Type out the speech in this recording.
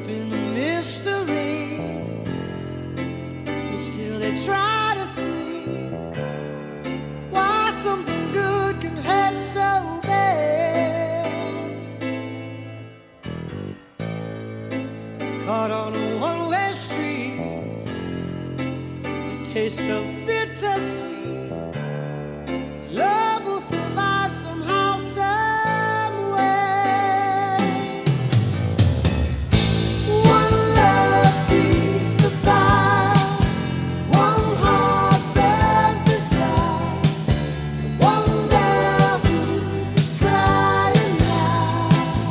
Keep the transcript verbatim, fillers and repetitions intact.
been a mystery, but still they try to see why something good can hurt so bad. Caught on a one-way street, the taste of bittersweet.